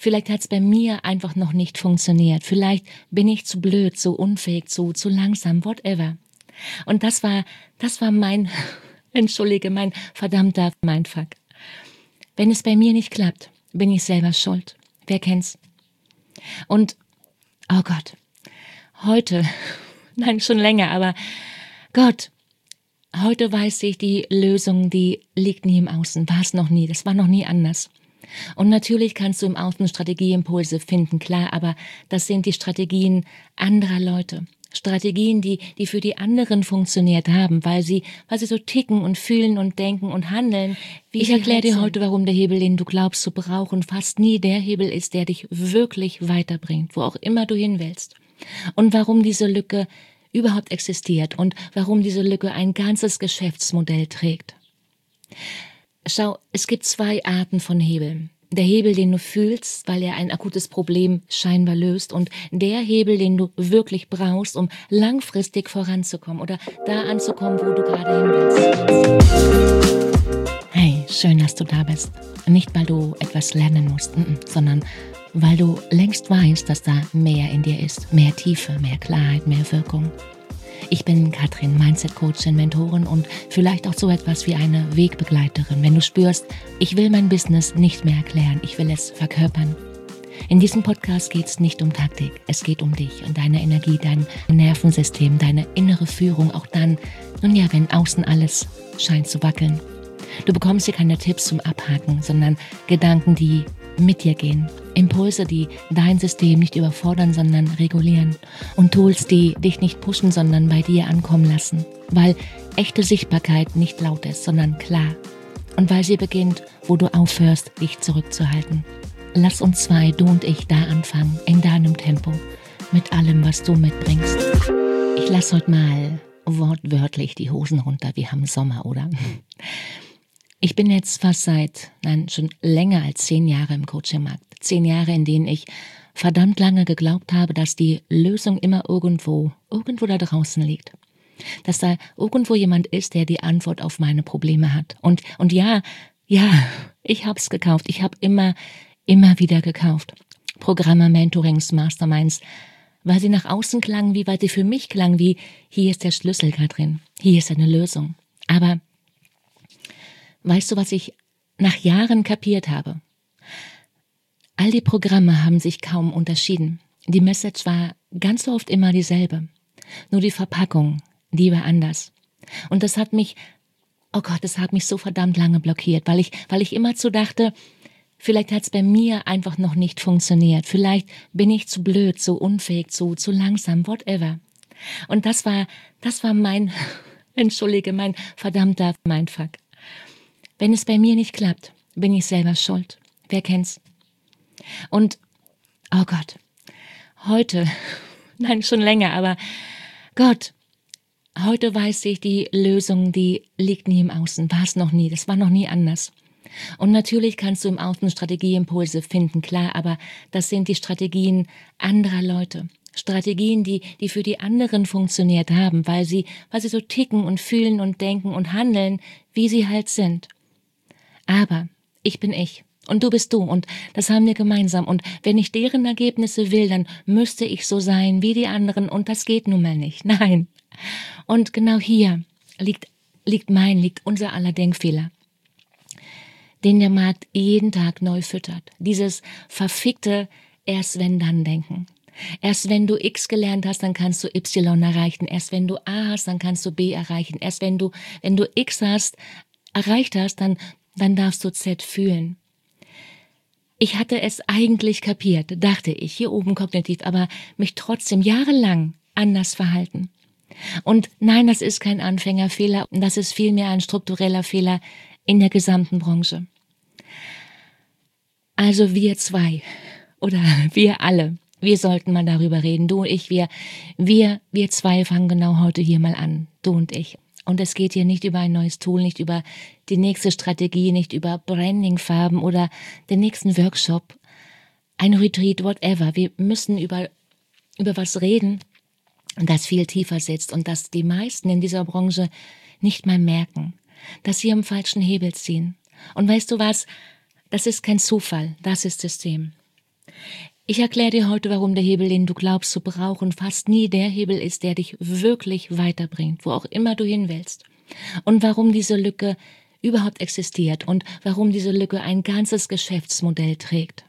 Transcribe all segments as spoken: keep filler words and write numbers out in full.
Vielleicht hat es bei mir einfach noch nicht funktioniert. Vielleicht bin ich zu blöd, zu unfähig, zu, zu langsam, whatever. Und das war, das war mein, entschuldige, mein verdammter Mindfuck. Wenn es bei mir nicht klappt, bin ich selber schuld. Wer kennt's? Und, oh Gott, heute, nein, schon länger, aber Gott, heute weiß ich, die Lösung, die liegt nie im Außen, war es noch nie, das war noch nie anders. Und natürlich kannst du im Außen Strategieimpulse finden, klar, aber das sind die Strategien anderer Leute. Strategien, die, die für die anderen funktioniert haben, weil sie, weil sie so ticken und fühlen und denken und handeln. Wie ich erkläre dir heute, warum der Hebel, den du glaubst zu brauchen, fast nie der Hebel ist, der dich wirklich weiterbringt, wo auch immer du hin willst. Und warum diese Lücke überhaupt existiert und warum diese Lücke ein ganzes Geschäftsmodell trägt. Schau, es gibt zwei Arten von Hebeln. Der Hebel, den du fühlst, weil er ein akutes Problem scheinbar löst, und der Hebel, den du wirklich brauchst, um langfristig voranzukommen oder da anzukommen, wo du gerade hin willst. Hey, schön, dass du da bist. Nicht, weil du etwas lernen musst, sondern weil du längst weißt, dass da mehr in dir ist. Mehr Tiefe, mehr Klarheit, mehr Wirkung. Ich bin Katrin, Mindset-Coachin, Mentorin und vielleicht auch so etwas wie eine Wegbegleiterin. Wenn du spürst, ich will mein Business nicht mehr erklären, ich will es verkörpern. In diesem Podcast geht es nicht um Taktik, es geht um dich und deine Energie, dein Nervensystem, deine innere Führung, auch dann, nun ja, wenn außen alles scheint zu wackeln. Du bekommst hier keine Tipps zum Abhaken, sondern Gedanken, die mit dir gehen. Impulse, die dein System nicht überfordern, sondern regulieren. Und Tools, die dich nicht pushen, sondern bei dir ankommen lassen. Weil echte Sichtbarkeit nicht laut ist, sondern klar. Und weil sie beginnt, wo du aufhörst, dich zurückzuhalten. Lass uns zwei, du und ich, da anfangen, in deinem Tempo, mit allem, was du mitbringst. Ich lass heute mal wortwörtlich die Hosen runter, wir haben Sommer, oder? Ich bin jetzt fast seit, nein, schon länger als zehn Jahre im Coaching-Markt. Zehn Jahre, in denen ich verdammt lange geglaubt habe, dass die Lösung immer irgendwo, irgendwo da draußen liegt. Dass da irgendwo jemand ist, der die Antwort auf meine Probleme hat. Und, und ja, ja, ich hab's gekauft. Ich habe immer, immer wieder gekauft. Programme, Mentorings, Masterminds, weil sie nach außen klangen, wie weil sie für mich klangen, wie hier ist der Schlüssel, Katrin. Hier ist eine Lösung. Aber weißt du, was ich nach Jahren kapiert habe? All die Programme haben sich kaum unterschieden. Die Message war ganz oft immer dieselbe. Nur die Verpackung, die war anders. Und das hat mich, oh Gott, das hat mich so verdammt lange blockiert, weil ich, weil ich immer zu dachte, vielleicht hat es bei mir einfach noch nicht funktioniert. Vielleicht bin ich zu blöd, zu unfähig, zu, zu langsam, whatever. Und das war, das war mein, entschuldige, mein verdammter Mindfuck. Wenn es bei mir nicht klappt, bin ich selber schuld. Wer kennt's? Und, oh Gott, heute, nein, schon länger, aber Gott, heute weiß ich, die Lösung, die liegt nie im Außen, war es noch nie, das war noch nie anders. Und natürlich kannst du im Außen Strategieimpulse finden, klar, aber das sind die Strategien anderer Leute. Strategien, die, die für die anderen funktioniert haben, weil sie, weil sie so ticken und fühlen und denken und handeln, wie sie halt sind. Aber ich bin ich und du bist du und das haben wir gemeinsam, und wenn ich deren Ergebnisse will, dann müsste ich so sein wie die anderen, und das geht nun mal nicht, nein. Und genau hier liegt, liegt mein, liegt unser aller Denkfehler, den der Markt jeden Tag neu füttert. Dieses verfickte Erst-wenn-dann-Denken. Erst wenn du X gelernt hast, dann kannst du Y erreichen. Erst wenn du A hast, dann kannst du B erreichen. Erst wenn du, wenn du X hast, erreicht hast, dann dann darfst du Z fühlen. Ich hatte es eigentlich kapiert, dachte ich, hier oben kognitiv, aber mich trotzdem jahrelang anders verhalten. Und nein, das ist kein Anfängerfehler, das ist vielmehr ein struktureller Fehler in der gesamten Branche. Also wir zwei oder wir alle, wir sollten mal darüber reden, du und ich, wir, wir, wir zwei fangen genau heute hier mal an, du und ich. Und es geht hier nicht über ein neues Tool, nicht über die nächste Strategie, nicht über Brandingfarben oder den nächsten Workshop, ein Retreat, whatever. Wir müssen über, über was reden, das viel tiefer sitzt und das die meisten in dieser Branche nicht mal merken, dass sie am falschen Hebel ziehen. Und weißt du was? Das ist kein Zufall, das ist System. Ich erkläre dir heute, warum der Hebel, den du glaubst zu brauchen, fast nie der Hebel ist, der dich wirklich weiterbringt, wo auch immer du hin willst. Und warum diese Lücke überhaupt existiert und warum diese Lücke ein ganzes Geschäftsmodell trägt.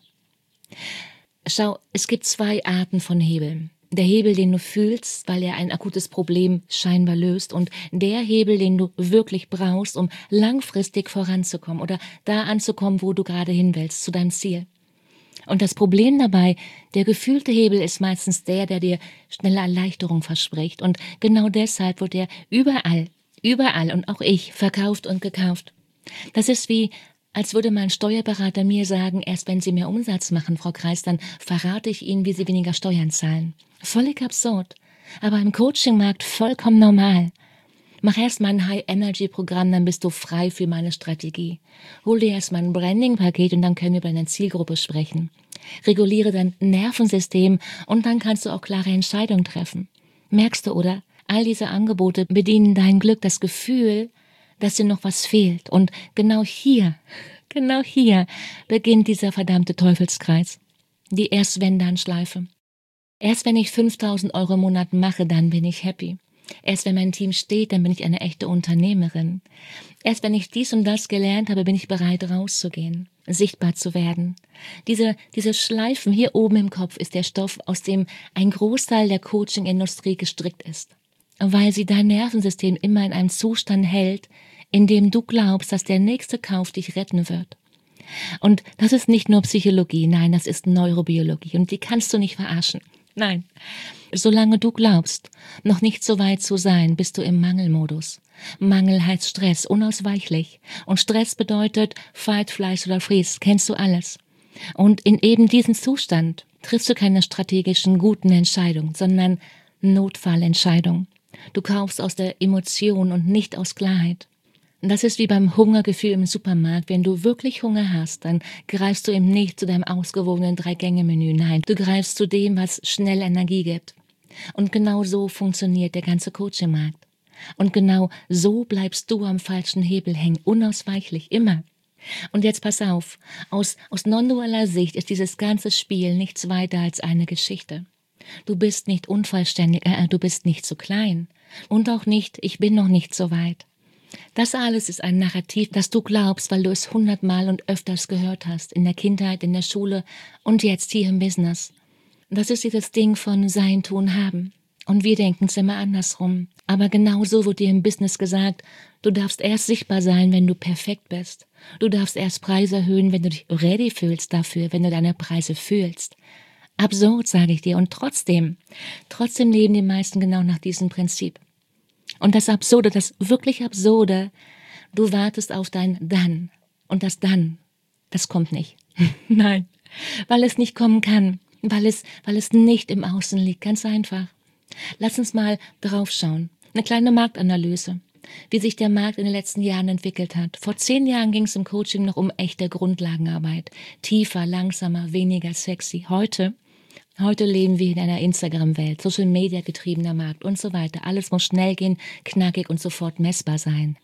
Schau, es gibt zwei Arten von Hebeln. Der Hebel, den du fühlst, weil er ein akutes Problem scheinbar löst, und der Hebel, den du wirklich brauchst, um langfristig voranzukommen oder da anzukommen, wo du gerade hin willst, zu deinem Ziel. Und das Problem dabei, der gefühlte Hebel ist meistens der, der dir schnelle Erleichterung verspricht. Und genau deshalb wird er überall, überall und auch ich verkauft und gekauft. Das ist wie, als würde mein Steuerberater mir sagen, erst wenn Sie mehr Umsatz machen, Frau Kreis, dann verrate ich Ihnen, wie Sie weniger Steuern zahlen. Völlig absurd, aber im Coachingmarkt vollkommen normal. Mach erst mal ein High-Energy-Programm, dann bist du frei für meine Strategie. Hol dir erst mal ein Branding-Paket und dann können wir über deine Zielgruppe sprechen. Reguliere dein Nervensystem und dann kannst du auch klare Entscheidungen treffen. Merkst du, oder? All diese Angebote bedienen dein Glück, das Gefühl, dass dir noch was fehlt. Und genau hier, genau hier beginnt dieser verdammte Teufelskreis. Die Erst-wenn-dann-Schleife. Erst wenn ich fünftausend Euro im Monat mache, dann bin ich happy. Erst wenn mein Team steht, dann bin ich eine echte Unternehmerin. Erst wenn ich dies und das gelernt habe, bin ich bereit, rauszugehen, sichtbar zu werden. Diese, diese Schleifen hier oben im Kopf ist der Stoff, aus dem ein Großteil der Coaching-Industrie gestrickt ist. Weil sie dein Nervensystem immer in einem Zustand hält, in dem du glaubst, dass der nächste Kauf dich retten wird. Und das ist nicht nur Psychologie, nein, das ist Neurobiologie und die kannst du nicht verarschen. Nein, solange du glaubst, noch nicht so weit zu sein, bist du im Mangelmodus. Mangel heißt Stress, unausweichlich. Und Stress bedeutet Fight, Flight oder Freeze, kennst du alles. Und in eben diesem Zustand triffst du keine strategischen, guten Entscheidungen, sondern Notfallentscheidungen. Du kaufst aus der Emotion und nicht aus Klarheit. Das ist wie beim Hungergefühl im Supermarkt. Wenn du wirklich Hunger hast, dann greifst du eben nicht zu deinem ausgewogenen Drei-Gänge-Menü. Nein, du greifst zu dem, was schnell Energie gibt. Und genau so funktioniert der ganze Coaching-Markt. Und genau so bleibst du am falschen Hebel hängen, unausweichlich, immer. Und jetzt pass auf, aus, aus non-dualer Sicht ist dieses ganze Spiel nichts weiter als eine Geschichte. Du bist nicht unvollständig, äh, du bist nicht zu klein. Und auch nicht, ich bin noch nicht so weit. Das alles ist ein Narrativ, das du glaubst, weil du es hundertmal und öfters gehört hast, in der Kindheit, in der Schule und jetzt hier im Business. Das ist dieses Ding von Sein, Tun, Haben. Und wir denken es immer andersrum. Aber genauso wird dir im Business gesagt, du darfst erst sichtbar sein, wenn du perfekt bist. Du darfst erst Preise erhöhen, wenn du dich ready fühlst dafür, wenn du deine Preise fühlst. Absurd, sage ich dir. Und trotzdem, trotzdem leben die meisten genau nach diesem Prinzip. Und das Absurde, das wirklich Absurde, du wartest auf dein Dann. Und das Dann, das kommt nicht. Nein, weil es nicht kommen kann, weil es, weil es nicht im Außen liegt, ganz einfach. Lass uns mal draufschauen. Eine kleine Marktanalyse, wie sich der Markt in den letzten Jahren entwickelt hat. Vor zehn Jahren ging es im Coaching noch um echte Grundlagenarbeit. Tiefer, langsamer, weniger sexy. Heute Heute leben wir in einer Instagram-Welt, Social-Media getriebener Markt und so weiter. Alles muss schnell gehen, knackig und sofort messbar sein.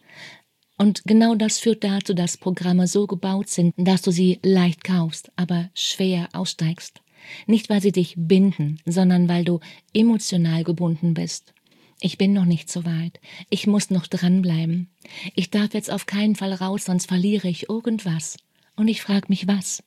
Und genau das führt dazu, dass Programme so gebaut sind, dass du sie leicht kaufst, aber schwer aussteigst. Nicht, weil sie dich binden, sondern weil du emotional gebunden bist. Ich bin noch nicht so weit. Ich muss noch dranbleiben. Ich darf jetzt auf keinen Fall raus, sonst verliere ich irgendwas. Und ich frage mich, was?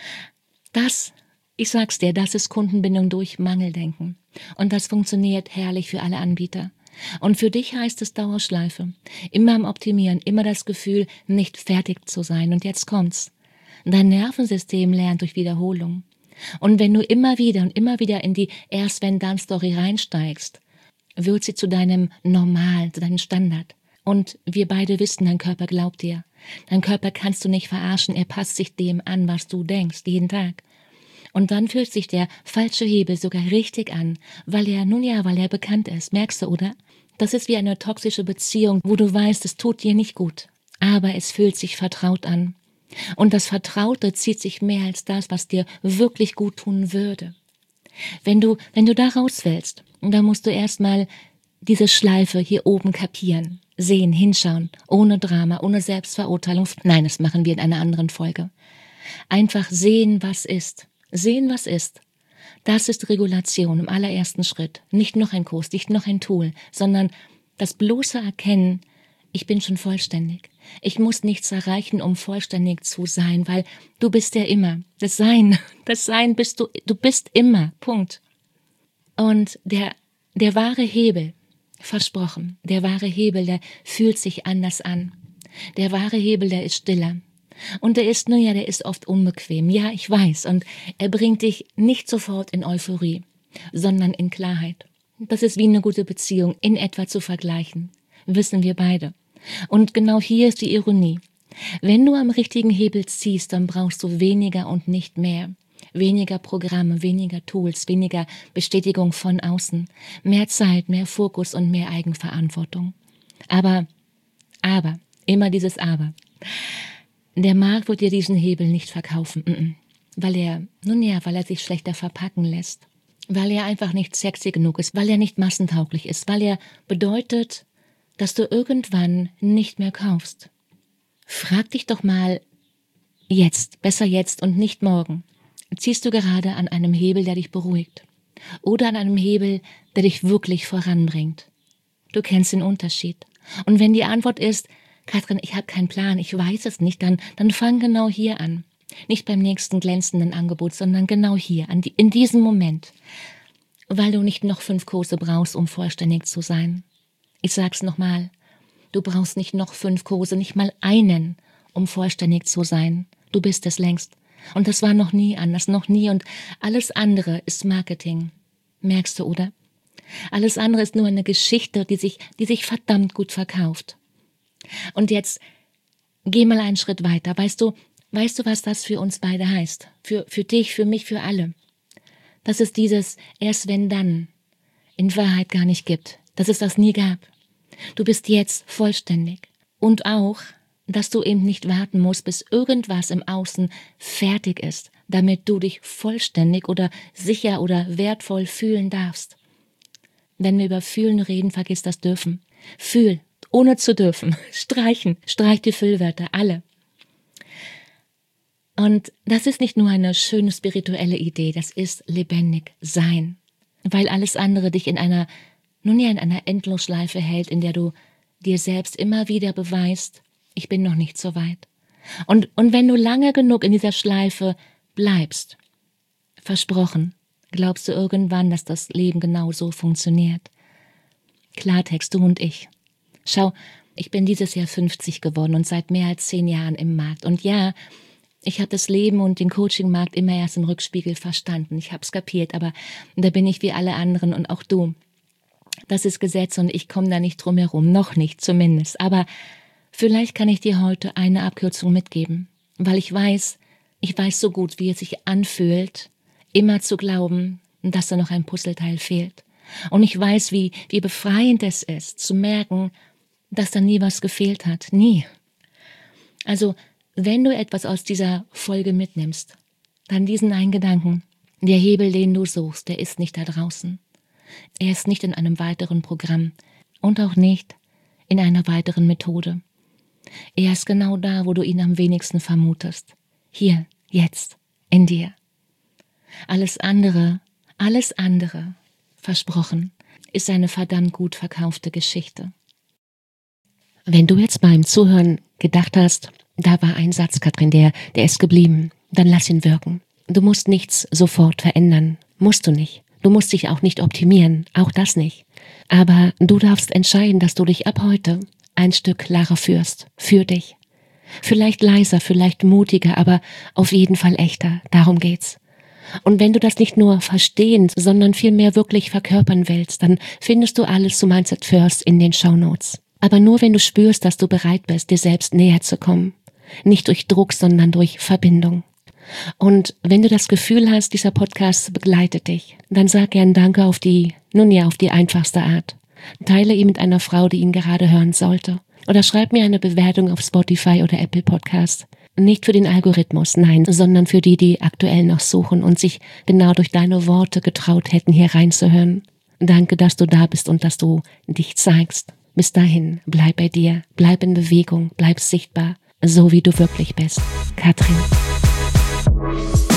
Das Ich sag's dir, das ist Kundenbindung durch Mangeldenken. Und das funktioniert herrlich für alle Anbieter. Und für dich heißt es Dauerschleife. Immer am Optimieren, immer das Gefühl, nicht fertig zu sein. Und jetzt kommt's. Dein Nervensystem lernt durch Wiederholung. Und wenn du immer wieder und immer wieder in die Erst-wenn-dann-Story reinsteigst, wird sie zu deinem Normal, zu deinem Standard. Und wir beide wissen, dein Körper glaubt dir. Dein Körper kannst du nicht verarschen, er passt sich dem an, was du denkst, jeden Tag. Und dann fühlt sich der falsche Hebel sogar richtig an, weil er, nun ja, weil er bekannt ist. Merkst du, oder? Das ist wie eine toxische Beziehung, wo du weißt, es tut dir nicht gut. Aber es fühlt sich vertraut an. Und das Vertraute zieht sich mehr als das, was dir wirklich gut tun würde. Wenn du, wenn du da raus willst, dann musst du erstmal diese Schleife hier oben kapieren, sehen, hinschauen, ohne Drama, ohne Selbstverurteilung. Nein, das machen wir in einer anderen Folge. Einfach sehen, was ist. Sehen, was ist. Das ist Regulation im allerersten Schritt. Nicht noch ein Kurs, nicht noch ein Tool, sondern das bloße Erkennen, ich bin schon vollständig. Ich muss nichts erreichen, um vollständig zu sein, weil du bist ja immer. Das Sein, das Sein bist du, du bist immer. Punkt. Und der, der wahre Hebel, versprochen, der wahre Hebel, der fühlt sich anders an. Der wahre Hebel, der ist stiller. Und der ist, nun ja, der ist oft unbequem. Ja, ich weiß. Und er bringt dich nicht sofort in Euphorie, sondern in Klarheit. Das ist wie eine gute Beziehung in etwa zu vergleichen. Wissen wir beide. Und genau hier ist die Ironie. Wenn du am richtigen Hebel ziehst, dann brauchst du weniger und nicht mehr. Weniger Programme, weniger Tools, weniger Bestätigung von außen. Mehr Zeit, mehr Fokus und mehr Eigenverantwortung. Aber, aber, immer dieses Aber. Der Markt wird dir diesen Hebel nicht verkaufen, weil er, nun ja, weil er sich schlechter verpacken lässt. Weil er einfach nicht sexy genug ist, weil er nicht massentauglich ist, weil er bedeutet, dass du irgendwann nicht mehr kaufst. Frag dich doch mal jetzt, besser jetzt und nicht morgen. Ziehst du gerade an einem Hebel, der dich beruhigt? Oder an einem Hebel, der dich wirklich voranbringt? Du kennst den Unterschied. Und wenn die Antwort ist, Katrin, ich habe keinen Plan, ich weiß es nicht, dann, dann fang genau hier an. Nicht beim nächsten glänzenden Angebot, sondern genau hier, an die, in diesem Moment. Weil du nicht noch fünf Kurse brauchst, um vollständig zu sein. Ich sag's nochmal, du brauchst nicht noch fünf Kurse, nicht mal einen, um vollständig zu sein. Du bist es längst. Und das war noch nie anders, noch nie. Und alles andere ist Marketing. Merkst du, oder? Alles andere ist nur eine Geschichte, die sich, die sich verdammt gut verkauft. Und jetzt geh mal einen Schritt weiter. Weißt du, weißt du, was das für uns beide heißt? Für, für dich, für mich, für alle. Dass es dieses erst wenn dann in Wahrheit gar nicht gibt. Dass es das nie gab. Du bist jetzt vollständig. Und auch, dass du eben nicht warten musst, bis irgendwas im Außen fertig ist, damit du dich vollständig oder sicher oder wertvoll fühlen darfst. Wenn wir über Fühlen reden, vergiss das Dürfen. Fühl, ohne zu dürfen. Streichen, streich die Füllwörter, alle. Und das ist nicht nur eine schöne spirituelle Idee, das ist lebendig sein. Weil alles andere dich in einer, nun ja, in einer Endlosschleife hält, in der du dir selbst immer wieder beweist, ich bin noch nicht so weit. Und, und wenn du lange genug in dieser Schleife bleibst, versprochen, glaubst du irgendwann, dass das Leben genau so funktioniert. Klartext, du und ich. Schau, ich bin dieses Jahr fünfzig geworden und seit mehr als zehn Jahren im Markt. Und ja, ich habe das Leben und den Coaching-Markt immer erst im Rückspiegel verstanden. Ich habe es kapiert, aber da bin ich wie alle anderen und auch du. Das ist Gesetz und ich komme da nicht drum herum, noch nicht zumindest. Aber vielleicht kann ich dir heute eine Abkürzung mitgeben, weil ich weiß, ich weiß so gut, wie es sich anfühlt, immer zu glauben, dass da noch ein Puzzleteil fehlt. Und ich weiß, wie, wie befreiend es ist, zu merken, dass da nie was gefehlt hat. Nie. Also, wenn du etwas aus dieser Folge mitnimmst, dann diesen einen Gedanken. Der Hebel, den du suchst, der ist nicht da draußen. Er ist nicht in einem weiteren Programm und auch nicht in einer weiteren Methode. Er ist genau da, wo du ihn am wenigsten vermutest. Hier, jetzt, in dir. Alles andere, alles andere, versprochen, ist eine verdammt gut verkaufte Geschichte. Wenn du jetzt beim Zuhören gedacht hast, da war ein Satz, Katrin, der, der ist geblieben, dann lass ihn wirken. Du musst nichts sofort verändern, musst du nicht. Du musst dich auch nicht optimieren, auch das nicht. Aber du darfst entscheiden, dass du dich ab heute ein Stück klarer führst, für dich. Vielleicht leiser, vielleicht mutiger, aber auf jeden Fall echter, darum geht's. Und wenn du das nicht nur verstehen, sondern vielmehr wirklich verkörpern willst, dann findest du alles zu Mindset First in den Shownotes. Aber nur wenn du spürst, dass du bereit bist, dir selbst näher zu kommen. Nicht durch Druck, sondern durch Verbindung. Und wenn du das Gefühl hast, dieser Podcast begleitet dich, dann sag gern Danke auf die, nun ja, auf die einfachste Art. Teile ihn mit einer Frau, die ihn gerade hören sollte. Oder schreib mir eine Bewertung auf Spotify oder Apple Podcast. Nicht für den Algorithmus, nein, sondern für die, die aktuell noch suchen und sich genau durch deine Worte getraut hätten, hier reinzuhören. Danke, dass du da bist und dass du dich zeigst. Bis dahin, bleib bei dir, bleib in Bewegung, bleib sichtbar, so wie du wirklich bist. Katrin.